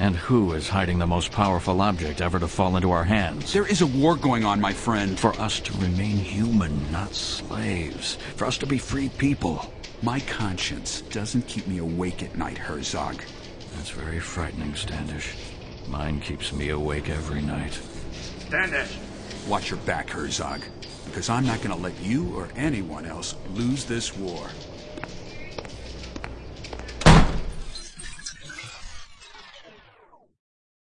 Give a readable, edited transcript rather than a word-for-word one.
And who is hiding the most powerful object ever to fall into our hands? There is a war going on, my friend. For us to remain human, not slaves. For us to be free people. My conscience doesn't keep me awake at night, Herzog. That's very frightening, Standish. Mine keeps me awake every night. Standish! Watch your back, Herzog. Because I'm not going to let you or anyone else lose this war.